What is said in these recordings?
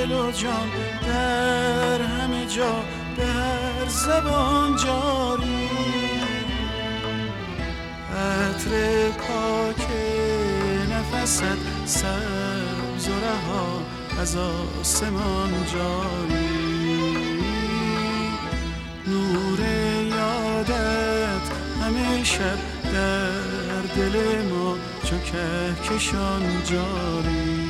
دل و جان در همه جا به هر زبان جاری. عطر پاک نفست سبز و رها از آسمان جاری. نور یادت همه شب در دل ما چو کهکشان جاری.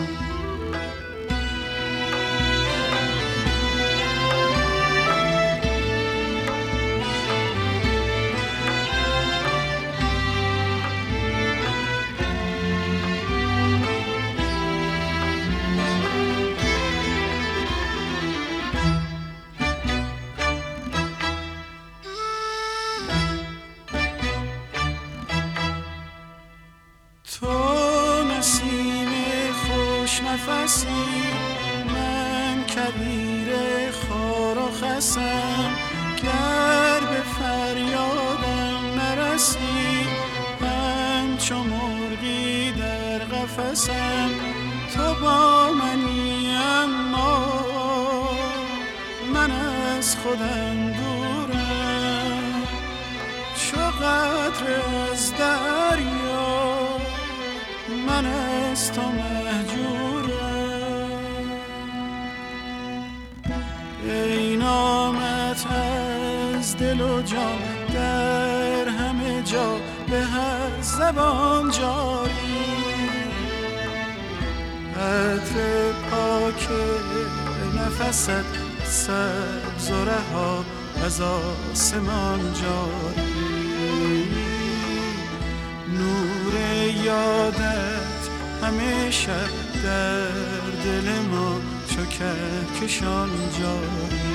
نفسی من کبیر خار و خسم، گر به فریادم نرسی همچو مرغی در قفسم. تو با منی اما من از خودم دورم، چو قطره از دریا من از تو مهجورم. ای نامت از دل و جان در همه جا به هر زبان جاری. عطر پاک نفست سبز و رها از آسمان جاری. نور یادت همه شب در دل ما چو کهکشان جاری.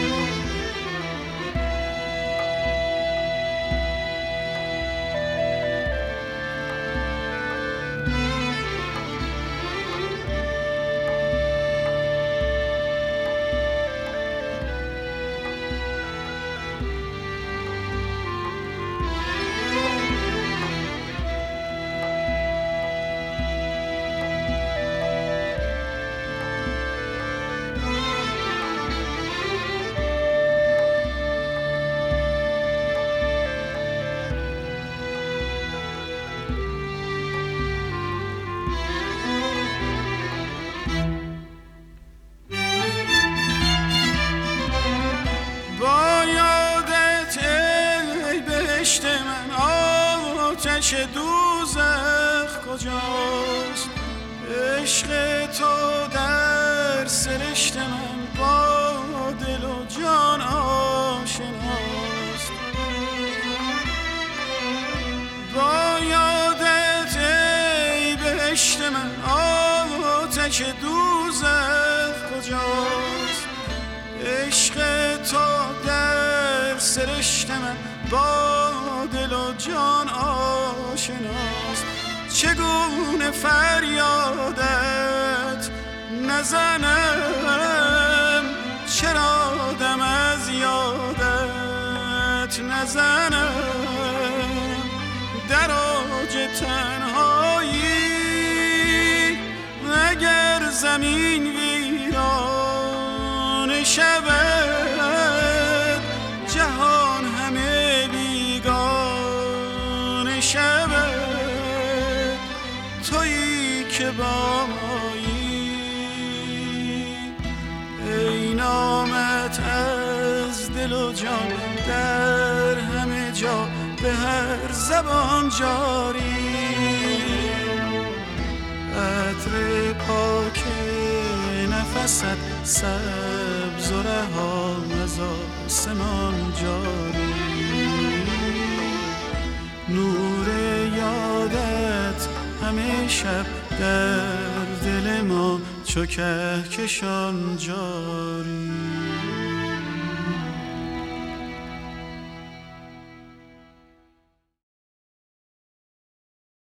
آتش دوزخ کجاست؟ عشق تو در سرشت من با دل و جان آشناست. با یادت ای بهشت من آتش دوزخ کجاست؟ عشق تو در سرشت من با دل و جان آشناست. چگونه فریادت نزنم، چرا دم از یادت نزنم. در اوج تنهایی اگر زمین ویران شود، جهان همه بیگانه شود. تویی که با مایی، ای نامت از دل و جان در همه جا به هر زبان جاری. عطر پاک نفست سبز و رها از آسمان جاری. نور یادت همه شب در دل ما چو کهکشان جاری.